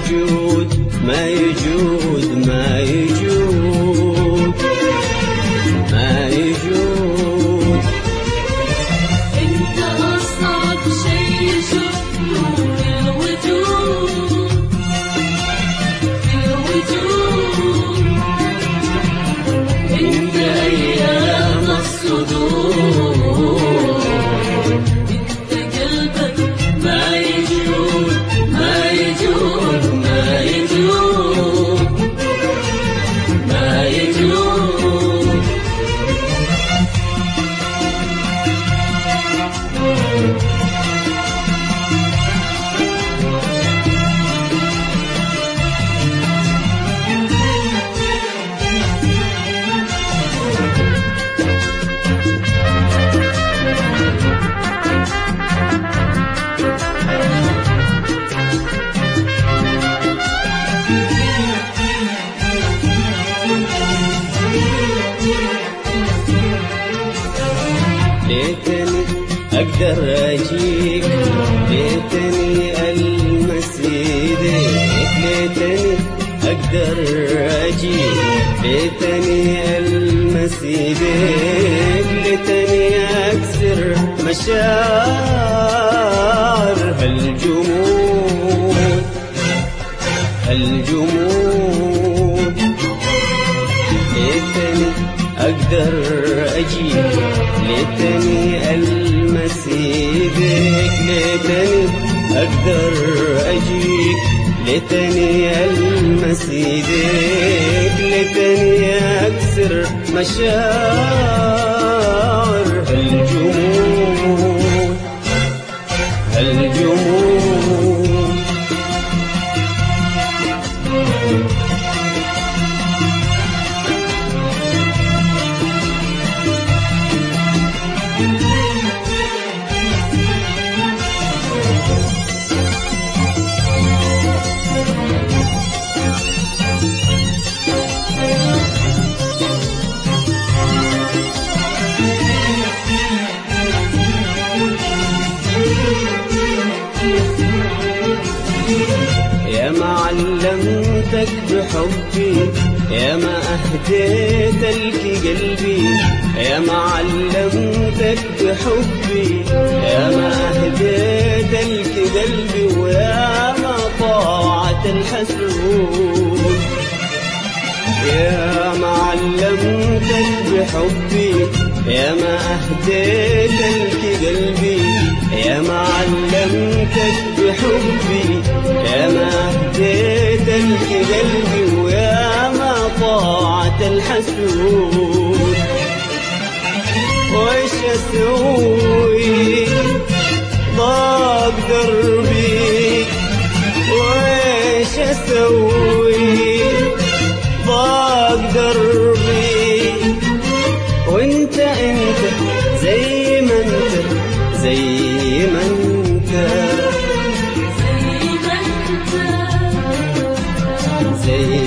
يجود ما يجود ما يجود ما يجود. انت اصعب شيء شفته في الوجود في الوجود. انت ايام الصدور. انت قلبك ما يجود ما يجود ما يجود ما يجود. ليتني أقدر أجيك، ليتني ألمس إيديك، ليتني أقدر أجيك، ليتني ألمس إيديك، ليتني أكسر مشاعر هالجمود هالجمود. ليتني أقدر أجيك، ليتني ألمس إيديك، ليتني أقدر أجيك، ليتني ألمس إيديك، ليتني أكسر مشاعر هالجمود هالجمود. يا ما علمتك بحبي، يا ما أهديت لك قلبي، يا ما علمتك بحبي، يا ما أهديت لك قلبي، ويا ما طاعت الحسود. يا ما علمتك بحبي، يا ما أهديت لك قلبي، يا ما علمتك بحبي، يا ما أهديت لك قلبي، ويا ما طاعت الحسود. وإيش أسوي ضاق دربي، وإيش أسوي ضاق دربي، وانت زي ما انت زي ما انت زي ما انت زي